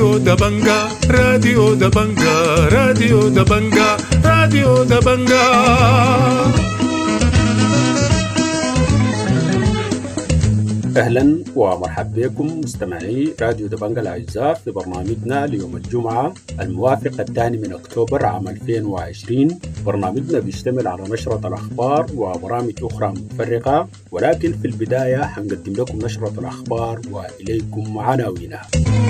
راديو دبنجا راديو دبنجا راديو دبنجا راديو دبنجا. أهلا ومرحبا بكم مستمعي راديو دبنجا الأعزاء في برنامجنا ليوم الجمعة الموافق 2 من أكتوبر عام 2020. برنامجنا بيشتمل على نشرة الأخبار وبرامج أخرى متفرقة، ولكن في البداية حنقدم لكم نشرة الأخبار وإليكم عناوينها.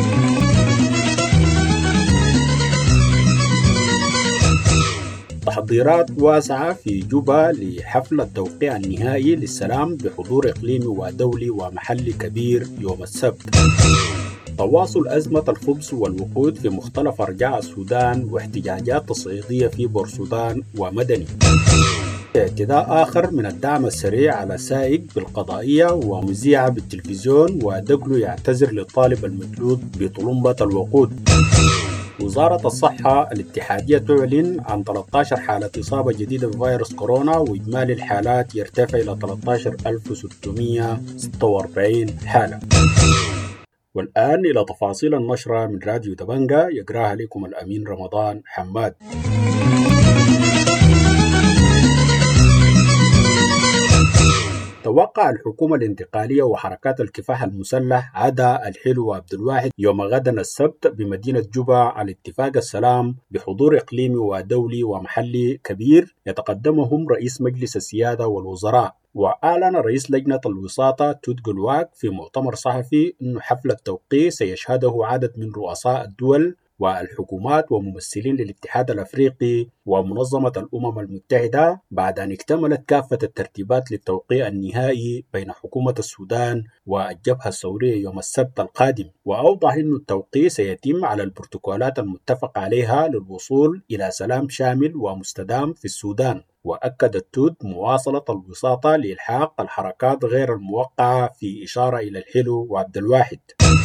تحضيرات واسعة في جوبا لحفل التوقيع النهائي للسلام بحضور إقليمي ودولي ومحلي كبير يوم السبت. تواصل أزمة الخبز والوقود في مختلف أرجاء السودان واحتجاجات تصعيدية في بورسودان ومدني. اعتداء آخر من الدعم السريع على سائق بالقضائية ومذيعة بالتلفزيون، ودقلو يعتذر للطالب المجلود بطلمبة الوقود. وزارة الصحة الاتحادية تعلن عن 13 حالة إصابة جديدة بفيروس كورونا، وإجمالي الحالات يرتفع إلى 13646 حالة. والآن إلى تفاصيل النشرة من راديو دبنجا، يقراها لكم الأمين رمضان حماد. توقع الحكومة الانتقالية وحركات الكفاح المسلح عدا الحلو وعبد الواحد يوم غدا السبت بمدينة جوبا على اتفاق السلام بحضور إقليمي ودولي ومحلي كبير يتقدمهم رئيس مجلس السيادة والوزراء. وأعلن رئيس لجنة الوساطة توت جلواك في مؤتمر صحفي أن حفل التوقيع سيشهده عدد من رؤساء الدول والحكومات وممثلين للاتحاد الأفريقي ومنظمة الأمم المتحدة بعد أن اكتملت كافة الترتيبات للتوقيع النهائي بين حكومة السودان والجبهة الثورية يوم السبت القادم. وأوضح أن التوقيع سيتم على البروتوكولات المتفق عليها للوصول إلى سلام شامل ومستدام في السودان. وأكد التود مواصلة الوساطة لإلحاق الحركات غير الموقعة في إشارة إلى الحلو وعبد الواحد.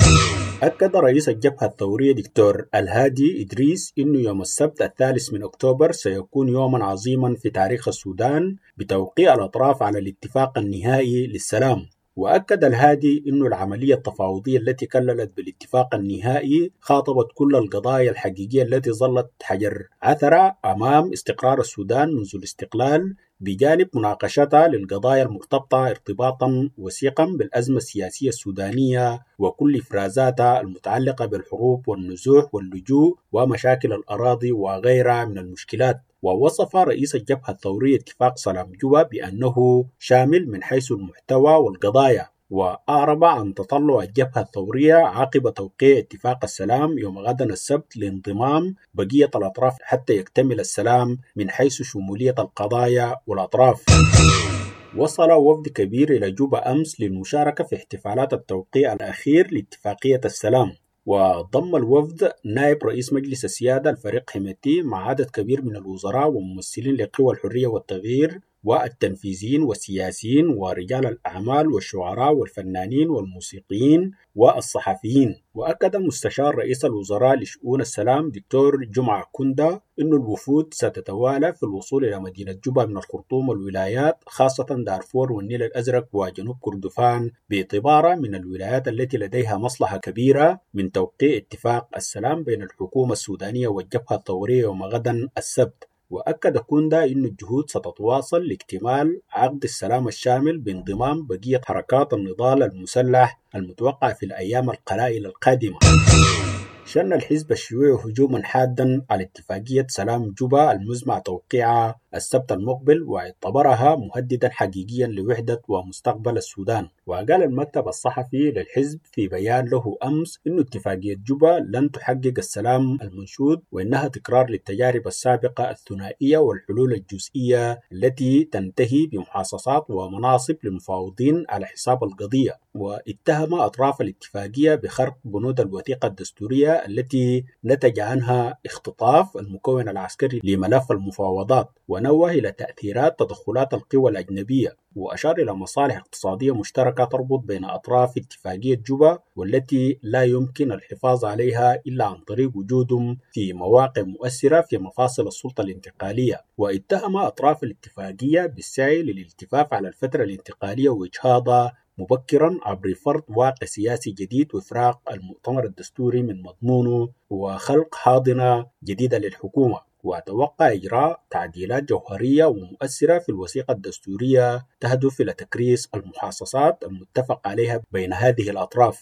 أكد رئيس الجبهة الثورية دكتور الهادي إدريس أنه يوم السبت 3 من أكتوبر سيكون يوما عظيما في تاريخ السودان بتوقيع الأطراف على الاتفاق النهائي للسلام. وأكد الهادي أن العملية التفاوضية التي كللت بالاتفاق النهائي خاطبت كل القضايا الحقيقية التي ظلت حجر عثرة أمام استقرار السودان منذ الاستقلال، بجانب مناقشتها للقضايا المرتبطة ارتباطا وثيقا بالأزمة السياسية السودانية وكل إفرازاتها المتعلقة بالحروب والنزوح واللجوء ومشاكل الأراضي وغيرها من المشكلات. ووصف رئيس الجبهة الثورية اتفاق سلام جوبا بأنه شامل من حيث المحتوى والقضايا، وأعرب عن تطلع الجبهة الثورية عقب توقيع اتفاق السلام يوم غدا السبت لانضمام بقية الأطراف حتى يكتمل السلام من حيث شمولية القضايا والأطراف. وصل وفد كبير إلى جوبا أمس للمشاركة في احتفالات التوقيع الأخير لاتفاقية السلام. وضم الوفد نائب رئيس مجلس السيادة الفريق حميتي مع عدد كبير من الوزراء وممثلين لقوى الحرية والتغيير والتنفيذيين والسياسيين ورجال الأعمال والشعراء والفنانين والموسيقيين والصحفيين. وأكد مستشار رئيس الوزراء لشؤون السلام دكتور جمعة كوندا أن الوفود ستتوالى في الوصول إلى مدينة جوبا من الخرطوم والولايات، خاصة دارفور والنيل الأزرق وجنوب كردفان، باعتبارها من الولايات التي لديها مصلحة كبيرة من توقيع اتفاق السلام بين الحكومة السودانية والجبهة الثورية يوم غدا السبت. وأكد كوندا أن الجهود ستتواصل لاكتمال عقد السلام الشامل بانضمام بقية حركات النضال المسلح المتوقع في الأيام القلائل القادمة. شن الحزب الشيوعي هجوما حادا على اتفاقية سلام جوبا المزمع توقيعها السبت المقبل، واعتبرها مهددا حقيقيا لوحدة ومستقبل السودان. وقال المكتب الصحفي للحزب في بيان له أمس إن اتفاقية جوبا لن تحقق السلام المنشود، وإنها تكرار للتجارب السابقة الثنائية والحلول الجزئية التي تنتهي بمحاصصات ومناصب للمفاوضين على حساب القضية. واتهم أطراف الاتفاقية بخرق بنود الوثيقة الدستورية التي نتج عنها اختطاف المكون العسكري لملف المفاوضات، ونوه إلى تأثيرات تدخلات القوى الأجنبية، وأشار إلى مصالح اقتصادية مشتركة تربط بين أطراف اتفاقية جوبا والتي لا يمكن الحفاظ عليها إلا عن طريق وجودهم في مواقع مؤثرة في مفاصل السلطة الانتقالية. واتهم أطراف الاتفاقية بالسعي للالتفاف على الفترة الانتقالية وإجهاضها مبكرا عبر فرض واقع سياسي جديد وإفراغ المؤتمر الدستوري من مضمونه وخلق حاضنة جديدة للحكومة. وأتوقع إجراء تعديلات جوهرية ومؤثرة في الوثيقة الدستورية تهدف إلى تكريس المحاصصات المتفق عليها بين هذه الأطراف.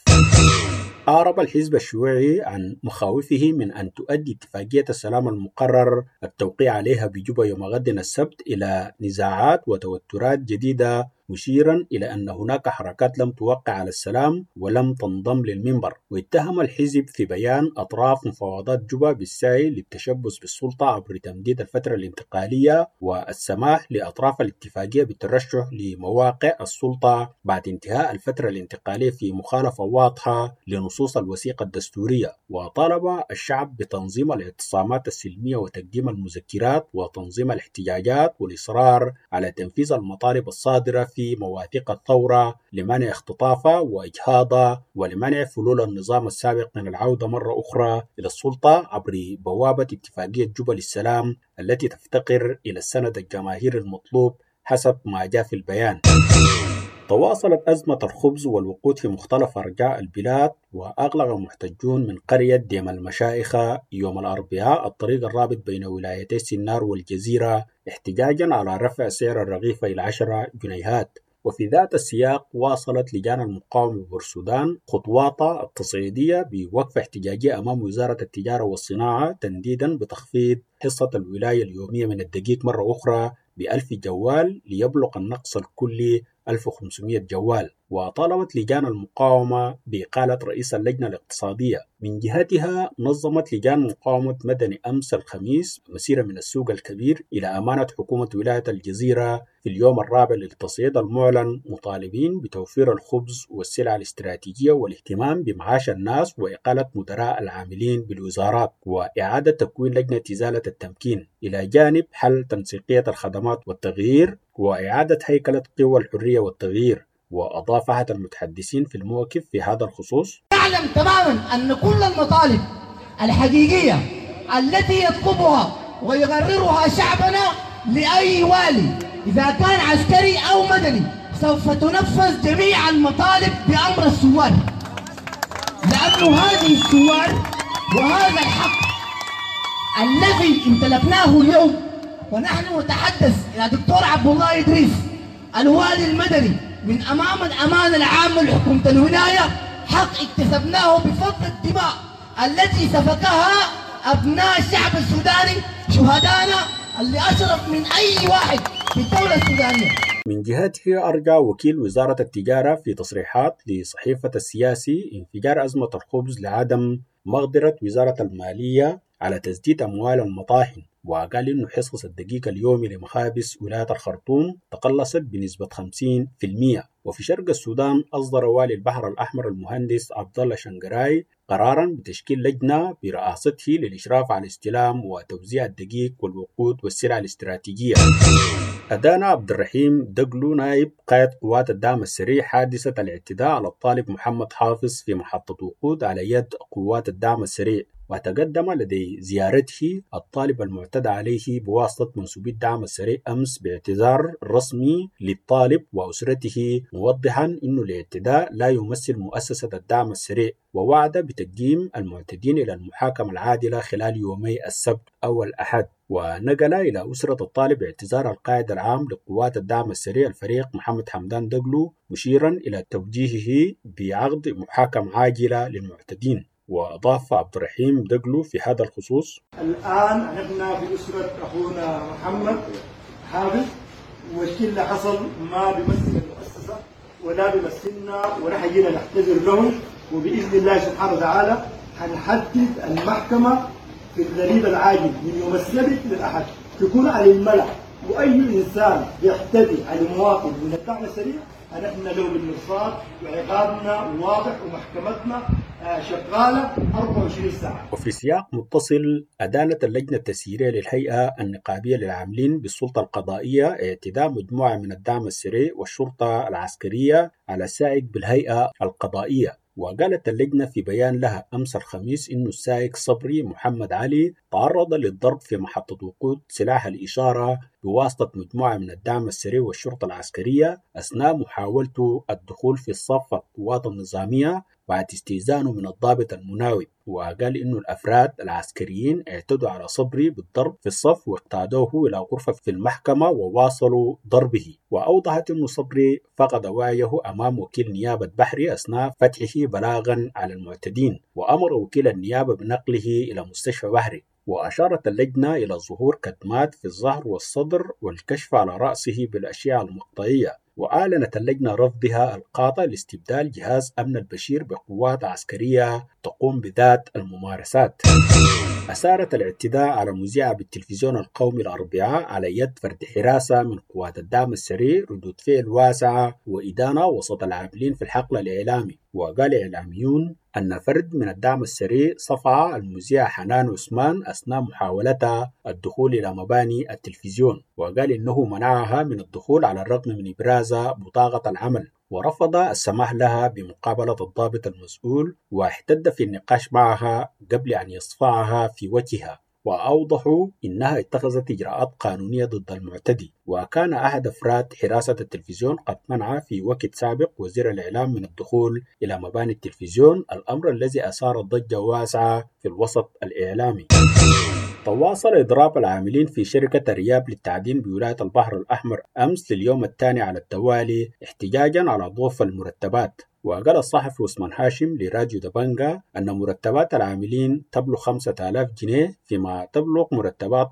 أعرب الحزب الشيوعي عن مخاوفه من أن تؤدي اتفاقية السلام المقرر التوقيع عليها بجوبا يوم غد السبت إلى نزاعات وتوترات جديدة، مشيرا إلى أن هناك حركات لم توقع على السلام ولم تنضم للمنبر. واتهم الحزب في بيان أطراف مفاوضات جوبا بالسعي للتشبث بالسلطة عبر تمديد الفترة الانتقالية والسماح لأطراف الاتفاقية بالترشح لمواقع السلطة بعد انتهاء الفترة الانتقالية في مخالفة واضحة لنصوص الوثيقة الدستورية. وطالب الشعب بتنظيم الاعتصامات السلمية وتقديم المذكرات وتنظيم الاحتجاجات والإصرار على تنفيذ المطالب الصادرة في مواثيق الثورة لمنع اختطافها وإجهاضها ولمنع فلول النظام السابق من العودة مرة أخرى إلى السلطة عبر بوابة اتفاقية جوبا للسلام التي تفتقر إلى السند الجماهيري المطلوب حسب ما جاء في البيان. تواصلت أزمة الخبز والوقود في مختلف أرجاء البلاد، وأغلق محتجون من قرية ديم المشايخة يوم الأربعاء الطريق الرابط بين ولايتي سنار والجزيرة احتجاجا على رفع سعر الرغيف إلى 10 جنيهات. وفي ذات السياق واصلت لجان المقاومة بورسودان خطواتها التصعيدية بوقف احتجاجية أمام وزارة التجارة والصناعة تنديدا بتخفيض حصة الولاية اليومية من الدقيق مرة أخرى ب1000 جوال ليبلغ النقص الكلي 1500 جوال. وطالبت لجان المقاومة بإقالة رئيس اللجنة الاقتصادية. من جهتها نظمت لجان مقاومة مدني أمس الخميس مسيرة من السوق الكبير إلى أمانة حكومة ولاية الجزيرة في اليوم الرابع للتصعيد المعلن، مطالبين بتوفير الخبز والسلع الاستراتيجية والاهتمام بمعاش الناس وإقالة مدراء العاملين بالوزارات وإعادة تكوين لجنة إزالة التمكين، إلى جانب حل تنسيقية الخدمات والتغيير وإعادة هيكلة قوى الحرية والتغيير. وأضاف أحد المتحدثين في الموقف في هذا الخصوص: نعلم تماما أن كل المطالب الحقيقية التي يطلبها ويقررها شعبنا لأي والي إذا كان عسكري أو مدني سوف تنفذ جميع المطالب بأمر الثوار، لأن هذه الثوار وهذا الحق الذي امتلكناه اليوم، ونحن نتحدث إلى دكتور عبد الله إدريس الوالي المدني من أمام الأمانة العامة لحكومة الولاية، حق اكتسبناه بفضل الدماء التي سفكها أبناء الشعب السوداني شهدانا اللي أشرف من أي واحد في الدولة السودانية. من جهته أرجى وكيل وزارة التجارة في تصريحات لصحيفة السياسي انفجار أزمة الخبز لعدم مقدرة وزارة المالية على تسديد أموال المطاحن، وقال إنه حصص الدقيق اليومي لمخابز ولاية الخرطوم تقلصت بنسبة 50%. وفي شرق السودان أصدر والي البحر الأحمر المهندس عبد الله شنقراي قرارا بتشكيل لجنة برئاسته للإشراف على استلام وتوزيع الدقيق والوقود والسلع الاستراتيجية. أدان عبد الرحيم دقلو نائب قائد قوات الدعم السريع حادثة الاعتداء على الطالب محمد حافظ في محطة وقود على يد قوات الدعم السريع، وتقدم لدي زيارته الطالب المعتدى عليه بواسطة منسوبي الدعم السريع أمس باعتذار رسمي للطالب وأسرته، موضحا أن الاعتداء لا يمثل مؤسسة الدعم السريع، ووعد بتقديم المعتدين إلى المحاكمة العادلة خلال يومي السبت أو الأحد. ونقل إلى أسرة الطالب اعتذار القائد العام لقوات الدعم السريع الفريق محمد حمدان دقلو، مشيرا إلى توجيهه بعقد محاكمة عاجلة للمعتدين. وأضاف عبد الرحيم دقلو في هذا الخصوص: الآن نحن في أسرة أخونا محمد حافظ، والشيء اللي حصل ما بيمثل المؤسسة ولا بيمثلنا، ونحن جينا نعتذر لهم، وبإذن الله سبحانه وتعالى حنحدد المحكمة في القريب العاجل من يوم السبت للأحد تكون على الملأ، وأي إنسان يعتدي على مواطن من الدعم السريع نحن له بالمرصاد، وعقابنا واضح ومحكمتنا شغالة 24 ساعة. وفي سياق متصل، أدانت اللجنة التسييرية للهيئة النقابية للعاملين بالسلطة القضائية اعتداء مجموعة من الدعم السريع والشرطة العسكرية على سائق بالهيئة القضائية. وقالت اللجنة في بيان لها أمس الخميس إنه السائق صبري محمد علي تعرض للضرب في محطة وقود سلاح الإشارة بواسطة مجموعة من الدعم السريع والشرطة العسكرية أثناء محاولته الدخول في الصف القوات النظامية بعد استئذانه من الضابط المناوب. وقال إنه الأفراد العسكريين اعتدوا على صبري بالضرب في الصف واقتادوه إلى غرفة في المحكمة وواصلوا ضربه. وأوضحت إنه صبري فقد وعيه أمام وكيل نيابة بحري أثناء فتحه بلاغا على المعتدين، وأمر وكيل النيابة بنقله إلى مستشفى بحري. وأشارت اللجنة إلى ظهور كدمات في الظهر والصدر والكشف على رأسه بالأشعة المقطعية. وأعلنت اللجنة رفضها القاطع لاستبدال جهاز أمن البشير بقوات عسكرية تقوم بذات الممارسات. أثارت الاعتداء على مذيعة بالتلفزيون القومي الأربعاء على يد فرد حراسة من قوات الدعم السريع ردود فعل واسعة وإدانة وسط العاملين في الحقل الإعلامي. وقال إعلاميون أن فرد من الدعم السريع صفع المذيعة حنان عثمان أثناء محاولتها الدخول إلى مباني التلفزيون، وقال إنه منعها من الدخول على الرغم من إبراز بطاقة العمل، ورفض السماح لها بمقابلة الضابط المسؤول، واحتد في النقاش معها قبل أن يصفعها في وجهها. وأوضحوا إنها اتخذت إجراءات قانونية ضد المعتدي. وكان أحد أفراد حراسة التلفزيون قد منع في وقت سابق وزير الإعلام من الدخول إلى مباني التلفزيون، الأمر الذي أثار ضجة واسعة في الوسط الإعلامي. تواصل إضراب العاملين في شركة رياب للتعدين بولاية البحر الأحمر أمس لليوم الثاني على التوالي احتجاجا على ضعف المرتبات. وقال الصحفي عثمان هاشم لراديو دبنجا أن مرتبات العاملين تبلغ 5000 جنيه، فيما تبلغ مرتبات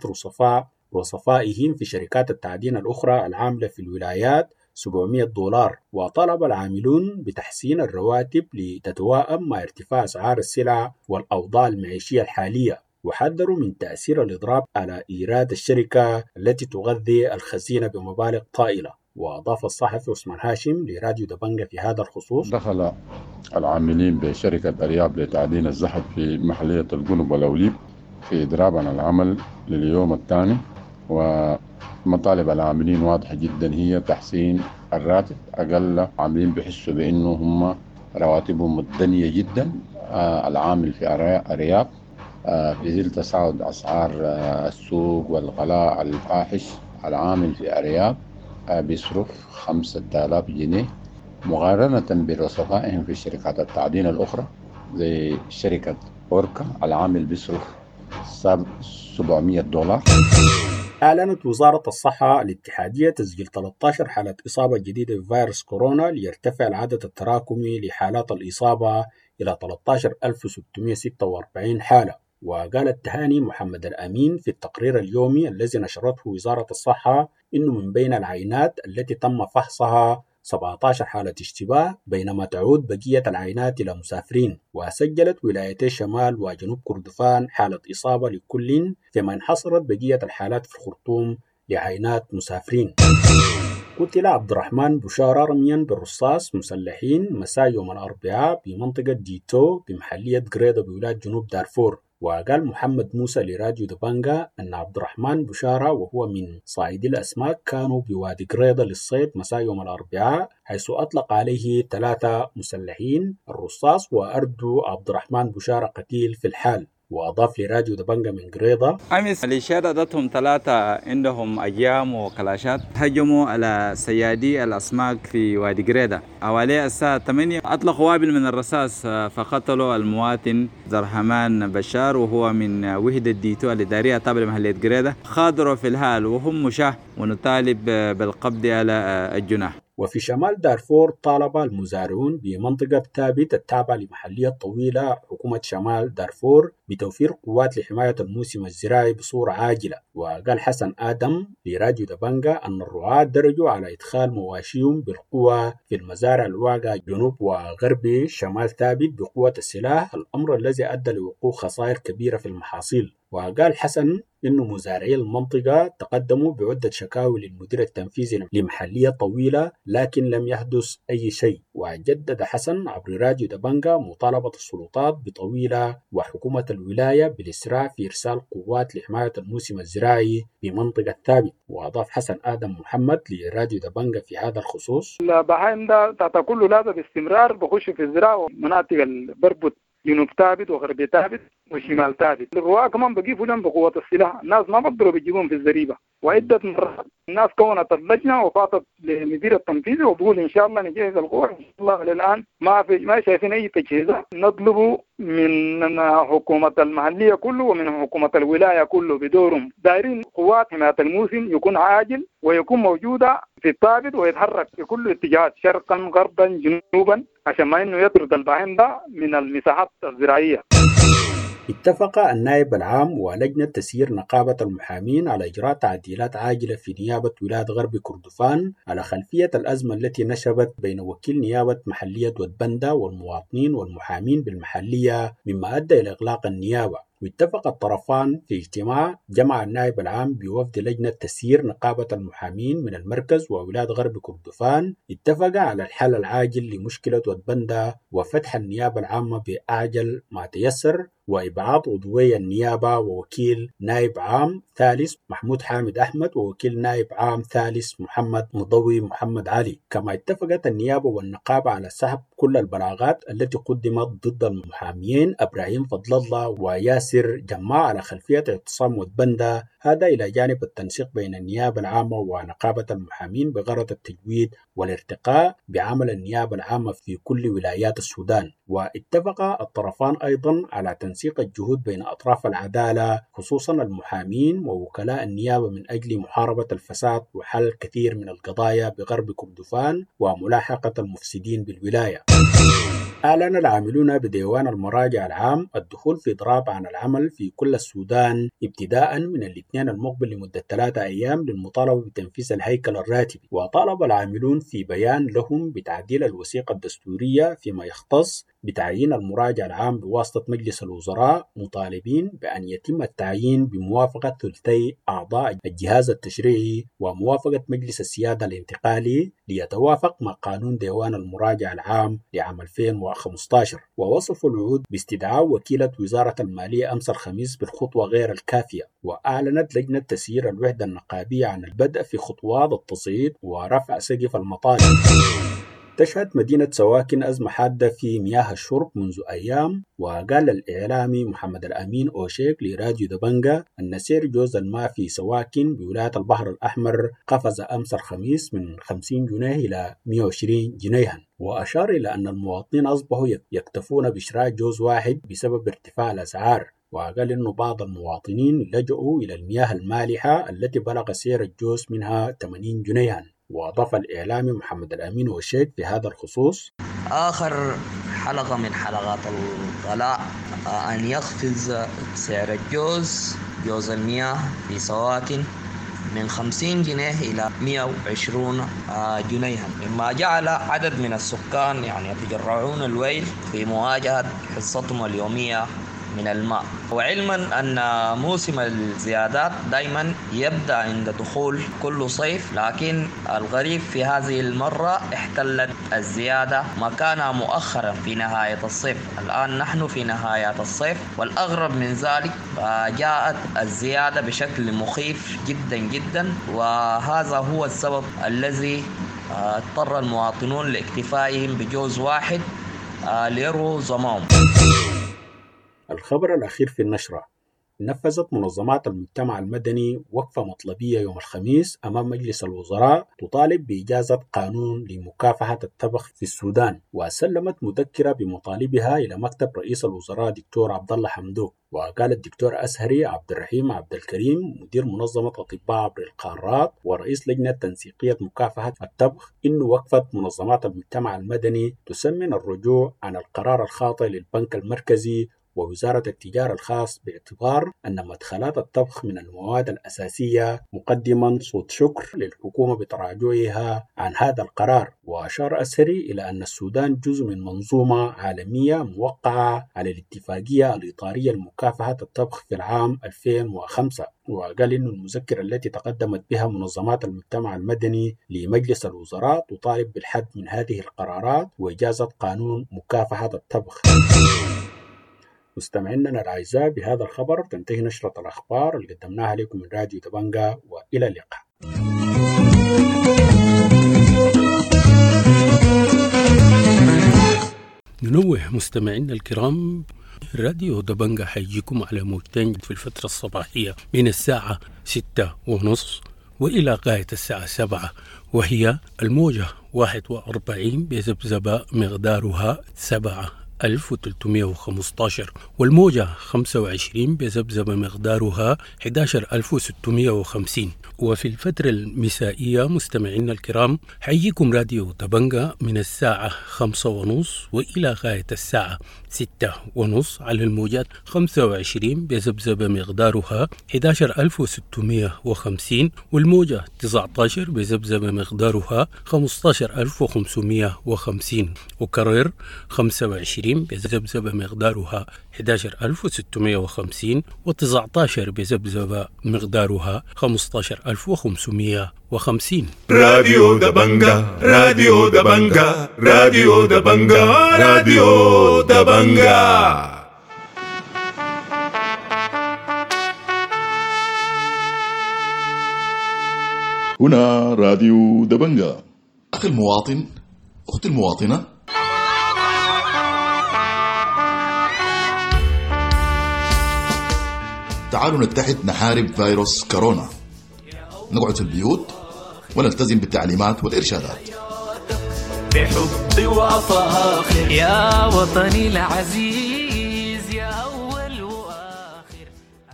رصفائهم في شركات التعدين الأخرى العاملة في الولايات $700. وطلب العاملون بتحسين الرواتب لتتوائم مع ارتفاع أسعار السلع والأوضاع المعيشية الحالية. وحذروا من تأثير الإضراب على إيراد الشركة التي تغذي الخزينة بمبالغ طائلة. وأضاف الصحفي عثمان هاشم لراديو دبنجا في هذا الخصوص: دخل العاملين بشركة رياب لتعدين الزحف في محلية القنب والأوليب في إضراب عن العمل لليوم الثاني، ومطالب العاملين واضحة جدا هي تحسين الراتب. أقل عاملين بيحسوا بأنه هم رواتبهم متدنية جدا. العامل في رياب في ظل تصاعد أسعار السوق والغلاء الفاحش، العامل في رياب بيصرف 5000 جنيه مقارنة برصفائهم في شركات التعدين الأخرى زي شركة أوركا، العامل بيصرف $700. أعلنت وزارة الصحة الاتحادية تسجيل 13 حالة إصابة جديدة بفيروس كورونا، ليرتفع العدد التراكمي لحالات الإصابة إلى 13646 حالة. وقالت تهاني محمد الأمين في التقرير اليومي الذي نشرته وزارة الصحة إنه من بين العينات التي تم فحصها 17 حالة اشتباه، بينما تعود بقية العينات إلى مسافرين. وسجلت ولايتي شمال وجنوب كردفان حالة إصابة لكل، فيما انحصرت بقية الحالات في الخرطوم لعينات مسافرين. قتل عبد الرحمن بشارة رميا بالرصاص مسلحين مساء يوم الأربعاء بمنطقة ديتو بمحلية قريضة بولاية جنوب دارفور. وقال محمد موسى لراديو دبنجا أن عبد الرحمن بشارة وهو من صائدي الأسماك كانوا بوادي قريضة للصيد مساء يوم الأربعاء، حيث أطلق عليه 3 مسلحين الرصاص وأردوا عبد الرحمن بشارة قتيل في الحال. وأضاف لراديو دبنجا من قريضة: أمس ميليشيات ضدهم 3 عندهم أجيام وكلاشات، هجموا على صيادي الأسماك في وادي قريضة حوالي الساعة 8، أطلقوا وابل من الرصاص فقتلوا المواطن عبد الرحمن بشار وهو من وحدة ديتو الإدارية تابعة لمحلية قريضة. خاضروا في الحال وهم مشاه، ونطالب بالقبض على الجناح. وفي شمال دارفور طالب المزارعون بمنطقة تابت التابعة لمحلية طويلة حكومة شمال دارفور بتوفير قوات لحماية الموسم الزراعي بصورة عاجلة. وقال حسن آدم لراديو دبنجا أن الرعاة درجوا على إدخال مواشيهم بالقوة في المزارع الواقعة جنوب وغرب شمال تابت بقوة السلاح، الأمر الذي أدى لوقوع خسائر كبيرة في المحاصيل. وقال حسن إنه مزارعي المنطقة تقدموا بعدة شكاوي للمدير التنفيذي لمحلية طويلة، لكن لم يحدث أي شيء. وجدد حسن عبر راديو دبنجا مطالبة السلطات بطويلة وحكومة الولاية بالإسراع في إرسال قوات لحماية الموسم الزراعي بمنطقة ثابت. وأضاف حسن آدم محمد لراديو دبنجا في هذا الخصوص: البهائم ده تاتا كله لازم باستمرار بخش في الزراعة ومناطق اللي بربط جنوب ثابت وغرب ثابت وشمال ثابت. الرواة كمان بقيفوا جنب قوة السلاح، الناس ما بقدروا بيجيبون في الزريبة. وعدة مرات الناس كونت اللجنة وفاطت لمدير التنفيذي وبقول إن شاء الله نجهز القوة. إن شاء الله للآن ما شايفين أي تجهيزات. نطلب من حكومة المحلية كله ومن حكومة الولاية كله بدورهم دايرين قوات حماية الموسم يكون عاجل ويكون موجودة في الثابت ويتحرك في كل اتجاهات شرقا غربا جنوبا عشان ما إنه يطرد الباحث ده من المساحات الزراعية. اتفق النائب العام ولجنة تسيير نقابة المحامين على إجراء تعديلات عاجلة في نيابة ولاية غرب كردفان على خلفية الأزمة التي نشبت بين وكيل نيابة محلية ودبندا والمواطنين والمحامين بالمحلية، مما أدى إلى إغلاق النيابة. واتفق الطرفان في اجتماع جمع النائب العام بوفد لجنة تسيير نقابة المحامين من المركز وولاية غرب كردفان، اتفق على الحل العاجل لمشكلة ودبندا وفتح النيابة العامة بأعجل ما تيسر، وإبعاد عضوي النيابة ووكيل نائب عام ثالث محمود حامد أحمد ووكيل نائب عام ثالث محمد مضوي محمد علي. كما اتفقت النيابة والنقابة على سحب كل البلاغات التي قدمت ضد المحاميين إبراهيم فضل الله وياسر جماع على خلفية اعتصام ودبندا، هذا إلى جانب التنسيق بين النيابة العامة ونقابة المحامين بغرض التجويد والارتقاء بعمل النيابة العامة في كل ولايات السودان. واتفق الطرفان أيضا على تنسيق الجهود بين أطراف العدالة خصوصا المحامين ووكلاء النيابة من أجل محاربة الفساد وحل كثير من القضايا بغرب كردفان وملاحقة المفسدين بالولاية. أعلن العاملون بديوان المراجع العام الدخول في إضراب عن العمل في كل السودان ابتداء من الاثنين المقبل لمدة 3 أيام للمطالبة بتنفيذ الهيكل الراتبي. وطالب العاملون في بيان لهم بتعديل الوثيقة الدستورية فيما يختص بتعيين المراجع العام بواسطة مجلس الوزراء، مطالبين بأن يتم التعيين بموافقة ثلثي أعضاء الجهاز التشريعي وموافقة مجلس السيادة الانتقالي ليتوافق مع قانون ديوان المراجع العام لعام 2015. ووصفوا الوعود باستدعاء وكيلة وزارة المالية أمس الخميس بالخطوة غير الكافية. وأعلنت لجنة تسيير الوحدة النقابية عن البدء في خطوات التصعيد ورفع سقف المطالب. تشهد مدينة سواكن أزمة حادة في مياه الشرب منذ أيام، وقال الإعلامي محمد الأمين أوشيك لراديو دبنجا أن سعر جوز الماء في سواكن بولاية البحر الأحمر قفز أمس الخميس من 50 جنيه إلى 120 جنيها. وأشار إلى أن المواطنين أصبحوا يكتفون بشراء جوز واحد بسبب ارتفاع الأسعار، وقال أن بعض المواطنين لجأوا إلى المياه المالحة التي بلغ سعر الجوز منها 80 جنيها. وأضاف الإعلامي محمد الأمين والشيخ في هذا الخصوص: آخر حلقة من حلقات الغلاء أن يقفز سعر جوز المياه في سواكن من 50 جنيه إلى 120 جنيها، مما جعل عدد من السكان يتجرعون الويل في مواجهة حصتهم اليومية من الماء. وعلما أن موسم الزيادات دائما يبدأ عند دخول كل صيف، لكن الغريب في هذه المرة احتلت الزيادة مكانها مؤخرا في نهاية الصيف. الآن نحن في نهاية الصيف، والأغرب من ذلك جاءت الزيادة بشكل مخيف جدا جدا، وهذا هو السبب الذي اضطر المواطنون لاكتفائهم بجوز واحد ليرووا ظمأهم. الخبر الأخير في النشرة: نفذت منظمات المجتمع المدني وقفة مطلبية يوم الخميس أمام مجلس الوزراء تطالب بإجازة قانون لمكافحة الطبخ في السودان، وسلمت مذكرة بمطالبها إلى مكتب رئيس الوزراء دكتور عبد الله حمدوك. وقال الدكتور أسهري عبد الرحيم عبد الكريم مدير منظمة أطباء عبر القارات ورئيس لجنة تنسيقية مكافحة الطبخ إن وقفة منظمات المجتمع المدني تسمن الرجوع عن القرار الخاطئ للبنك المركزي ووزارة التجارة الخاص باعتبار أن مدخلات الطبخ من المواد الأساسية، مقدما صوت شكر للحكومة بتراجعها عن هذا القرار. وأشار أسهري إلى أن السودان جزء من منظومة عالمية موقعة على الاتفاقية الإطارية لمكافحة الطبخ في العام 2005. وقال إن المذكرة التي تقدمت بها منظمات المجتمع المدني لمجلس الوزراء تطالب بالحد من هذه القرارات وإجازة قانون مكافحة الطبخ. مستمعينا الأعزاء، بهذا الخبر تنتهي نشرة الأخبار اللي قدمناها لكم من راديو دبنجا، وإلى اللقاء. ننوه مستمعينا الكرام، راديو دبنجة حيجيكم على موجتين في الفترة الصباحية من الساعة 6:30 وإلى غاية الساعة 7، وهي الموجة 41 بذبذبة مقدارها 7315، والموجة 25 بذبذبة مقدارها 11650. وفي الفترة المسائية مستمعينا الكرام حييكم راديو دبنجة من الساعة 5:30 وإلى غاية الساعة 6:30 على الموجات 25 بذبذبة مقدارها 11650، والموجة 19 بذبذبة مقدارها 15550، وكرر 25 بذبذبة مقدارها 11650 و19 بذبذبة مقدارها 15550. راديو دبنجة، راديو دبنجة، راديو دبنجة، راديو دبنجة. هنا راديو دبنجة. أخي المواطن، أختي المواطنة، تعالوا نتحد نحارب فيروس كورونا، نقعد في البيوت ونلتزم بالتعليمات والإرشادات. بحب وفاخر يا وطني العزيز، يا أول وآخر.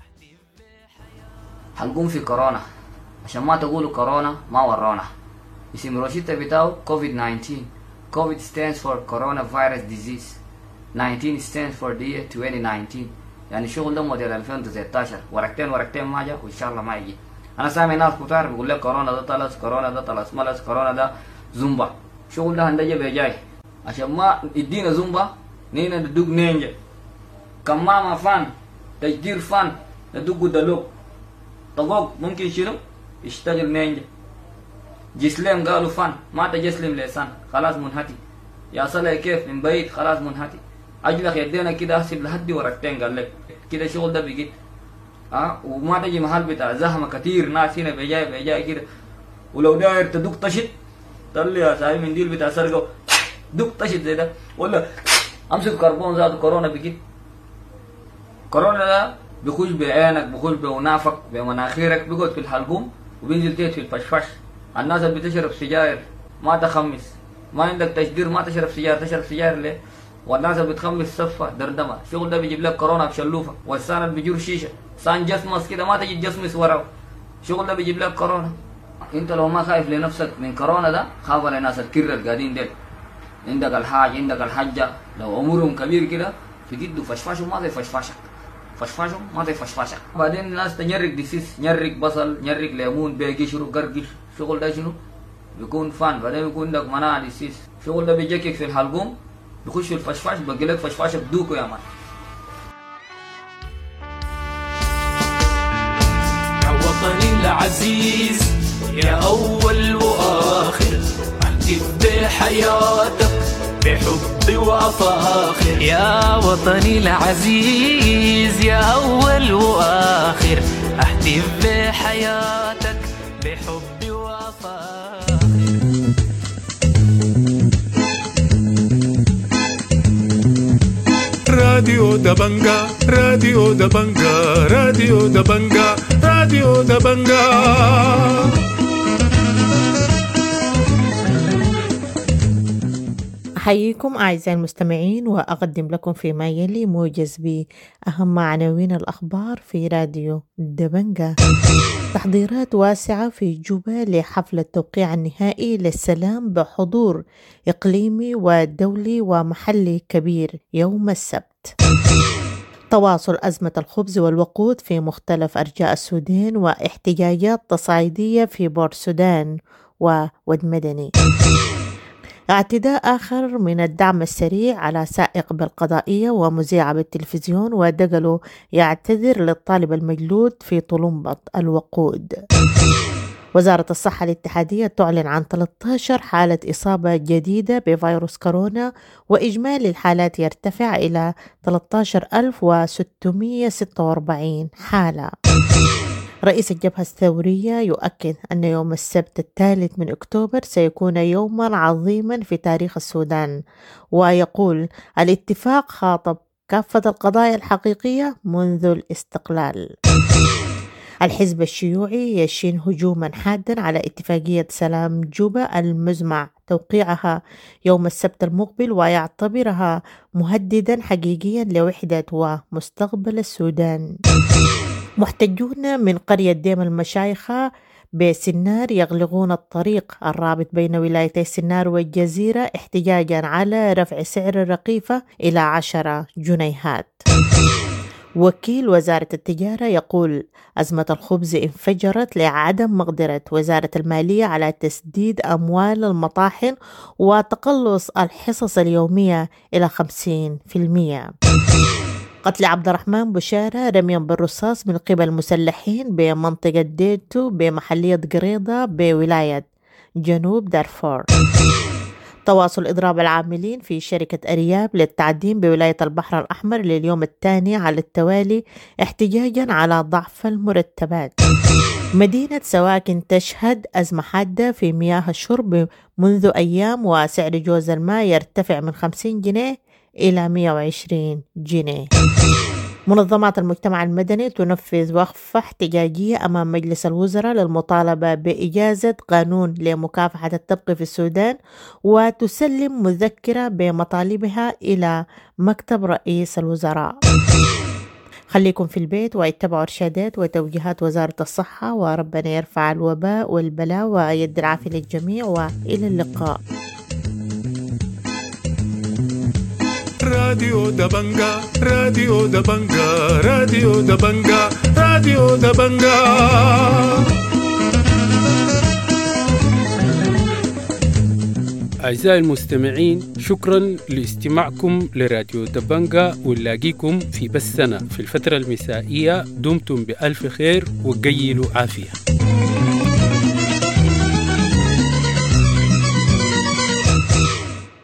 حنقوم في كورونا، عشان ما تقولوا كورونا ما ورانا. اسم روشتة بتاعه COVID-19. COVID stands for coronavirus disease. 19 stands for the year 2019. يعني الشغل ده موديل 2016، ورقتين ما جا وإن شاء الله ما يجي. أنا سامع ناس كتار بيقول لك كورونا ده طلس، كورونا ده طلس ملس، كورونا ده زومبا. شغل ده هندجة بيجاي عشان ما يدينا زومبا نينا ندوق نينجا. كماما فان، تجدير فان، ندوق دلوق. طقوق ممكن شنو يشتغل نينجا. جسلم قالوا فان، ما تجسلم لسان خلاص منهتي. يا صلي كيف من بعيد خلاص منهتي. أجلك يدينا كده أحسب لحد ورقتين قال لك كده شغل ده بيجي. وما تجي محل بتاع زحمة كتير، ناس هنا بيجاي كده، ولو داير تدوق تشت طلع يا صاحبي من ديل بتاع سرقه دوق تشت زي ده، ولا امسك كربون ذاته كورونا بيجي. كورونا ده بيخش بعينك، بيخش بونافك، بمناخيرك، بيقعد في الحلقوم وبينزل تيت في الفشفش. الناس اللي بتشرب سجاير ما تخمس، ما عندك تشدير ما تشرب سجاير، تشرب سجاير ليه؟ والناس اللي بتخمس صفة دردمة، الشغل ده بيجيب لك كورونا بشلوفة. والسان اللي بيجور شيشة سان جسمس كده ما تجي تجسمس وراه، الشغل ده بيجيب لك كورونا. انت لو ما خايف لنفسك من كورونا ده، خاف على ناس الكرة القاعدين ديل. عندك الحاج، عندك الحجة، لو عمرهم كبير كده في جده فشفاشهم ما زي فشفاشك، فشفاشهم ما زي فشفاشك. بعدين الناس تنرق ديسيس، نرق بصل، نرق ليمون، بيقشروا قرقش. الشغل ده شنو؟ بيكون فان. بعدين بيكون عندك مناعة ديسيس. الشغل ده بيجكك في الحلقوم، بيخش في الفشفاش، بقي لك فشفاشك دوكو يا مان. يا وطني العزيز، يا أول وآخر، أهتف بحياتك بحب وفاخر. يا وطني العزيز، يا أول وآخر، أهتف بحياتك بحب وفاخر. راديو دبنجة، راديو دبنجة، راديو دبنجة، راديو دبنجة. أحييكم أعزائي المستمعين، وأقدم لكم فيما يلي موجز بأهم عناوين الأخبار في راديو دبنجة. تحضيرات واسعة في جوبا لحفل التوقيع النهائي للسلام بحضور إقليمي ودولي ومحلي كبير يوم السبت. تواصل أزمة الخبز والوقود في مختلف أرجاء السودان، واحتجاجات تصعيدية في بورسودان وود مدني. اعتداء آخر من الدعم السريع على سائق بالقضائية ومذيعة بالتلفزيون، ودقلو يعتذر للطالب المجلود في طلمبط الوقود. وزارة الصحة الاتحادية تعلن عن 13 حالة إصابة جديدة بفيروس كورونا، وإجمالي الحالات يرتفع إلى 13,646 حالة. رئيس الجبهة الثورية يؤكد أن يوم السبت 3 أكتوبر سيكون يوما عظيما في تاريخ السودان، ويقول الاتفاق خاطب كافة القضايا الحقيقية منذ الاستقلال. الحزب الشيوعي يشين هجوما حادا على اتفاقية سلام جوبا المزمع توقيعها يوم السبت المقبل، ويعتبرها مهددا حقيقيا لوحدة ومستقبل السودان. محتجون من قرية ديم المشايخة بسنار يغلقون الطريق الرابط بين ولايتي سنار والجزيرة احتجاجا على رفع سعر الرقيفة إلى 10 جنيهات. وكيل وزارة التجارة يقول أزمة الخبز انفجرت لعدم مقدرة وزارة المالية على تسديد أموال المطاحن وتقلص الحصص اليومية إلى 50%. قتل عبد الرحمن بشارة رميا بالرصاص من قبل مسلحين بمنطقة ديتو بمحلية قريضة بولاية جنوب دارفور. تواصل إضراب العاملين في شركة أرياب للتعدين بولاية البحر الأحمر لليوم الثاني على التوالي احتجاجا على ضعف المرتبات. مدينة سواكن تشهد أزمة حادة في مياه الشرب منذ أيام، وسعر جوز الماء يرتفع من 50 جنيه إلى 120 جنيه. منظمات المجتمع المدني تنفذ وقفة احتجاجية أمام مجلس الوزراء للمطالبة بإجازة قانون لمكافحة التبغي في السودان، وتسلم مذكرة بمطالبها إلى مكتب رئيس الوزراء. خليكم في البيت واتبعوا إرشادات وتوجيهات وزارة الصحة، وربنا يرفع الوباء والبلاء ويد العافية للجميع، وإلى اللقاء. راديو دبنجا راديو دبنجا راديو دبنجا راديو دبنجا. أعزائي المستمعين، شكرا لاستماعكم لراديو دبنجا، ونلاقيكم في بثنا في الفترة المسائية. دمتم بألف خير وقيلوا عافية.